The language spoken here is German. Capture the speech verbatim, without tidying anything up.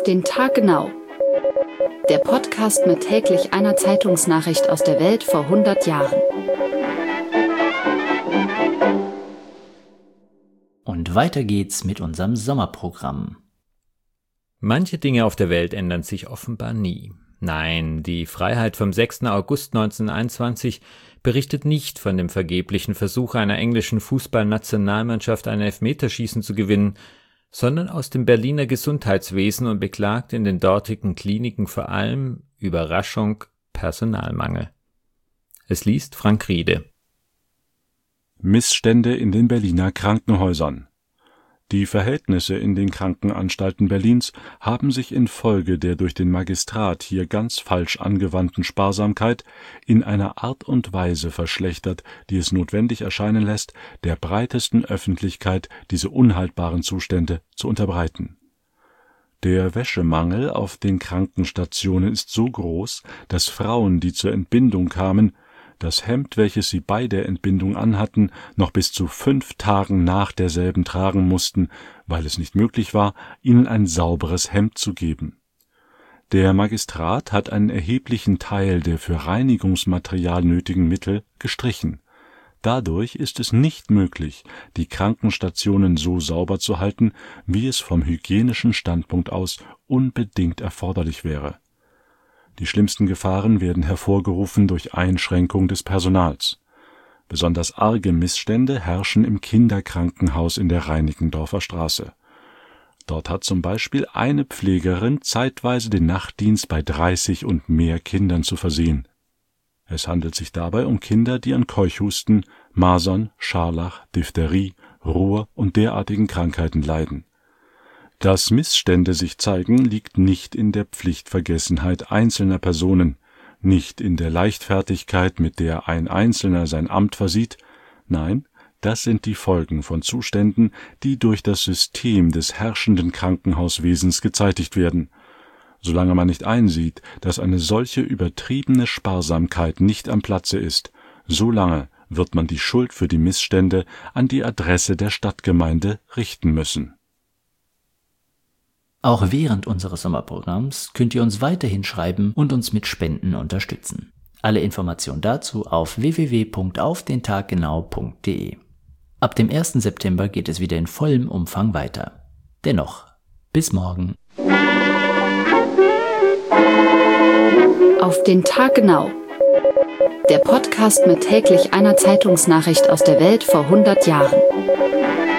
den Tag genau. Der Podcast mit täglich einer Zeitungsnachricht aus der Welt vor hundert Jahren. Und weiter geht's mit unserem Sommerprogramm. Manche Dinge auf der Welt ändern sich offenbar nie. Nein, die Freiheit vom sechsten August neunzehnhunderteinundzwanzig berichtet nicht von dem vergeblichen Versuch einer englischen Fußballnationalmannschaft ein Elfmeterschießen zu gewinnen, sondern aus dem Berliner Gesundheitswesen und beklagt in den dortigen Kliniken vor allem, Überraschung, Personalmangel. Es liest Frank Riede. Missstände in den Berliner Krankenhäusern. Die Verhältnisse in den Krankenanstalten Berlins haben sich infolge der durch den Magistrat hier ganz falsch angewandten Sparsamkeit in einer Art und Weise verschlechtert, die es notwendig erscheinen lässt, der breitesten Öffentlichkeit diese unhaltbaren Zustände zu unterbreiten. Der Wäschemangel auf den Krankenstationen ist so groß, dass Frauen, die zur Entbindung kamen, das Hemd, welches sie bei der Entbindung anhatten, noch bis zu fünf Tagen nach derselben tragen mussten, weil es nicht möglich war, ihnen ein sauberes Hemd zu geben. Der Magistrat hat einen erheblichen Teil der für Reinigungsmaterial nötigen Mittel gestrichen. Dadurch ist es nicht möglich, die Krankenstationen so sauber zu halten, wie es vom hygienischen Standpunkt aus unbedingt erforderlich wäre. Die schlimmsten Gefahren werden hervorgerufen durch Einschränkung des Personals. Besonders arge Missstände herrschen im Kinderkrankenhaus in der Reinickendorfer Straße. Dort hat zum Beispiel eine Pflegerin zeitweise den Nachtdienst bei dreißig und mehr Kindern zu versehen. Es handelt sich dabei um Kinder, die an Keuchhusten, Masern, Scharlach, Diphtherie, Ruhr und derartigen Krankheiten leiden. Dass Missstände sich zeigen, liegt nicht in der Pflichtvergessenheit einzelner Personen, nicht in der Leichtfertigkeit, mit der ein Einzelner sein Amt versieht, nein, das sind die Folgen von Zuständen, die durch das System des herrschenden Krankenhauswesens gezeitigt werden. Solange man nicht einsieht, dass eine solche übertriebene Sparsamkeit nicht am Platze ist, solange wird man die Schuld für die Missstände an die Adresse der Stadtgemeinde richten müssen. Auch während unseres Sommerprogramms könnt ihr uns weiterhin schreiben und uns mit Spenden unterstützen. Alle Informationen dazu auf w w w punkt auf den tag genau punkt d e. Ab dem ersten September geht es wieder in vollem Umfang weiter. Dennoch, bis morgen. Auf den Tag genau. Der Podcast mit täglich einer Zeitungsnachricht aus der Welt vor hundert Jahren.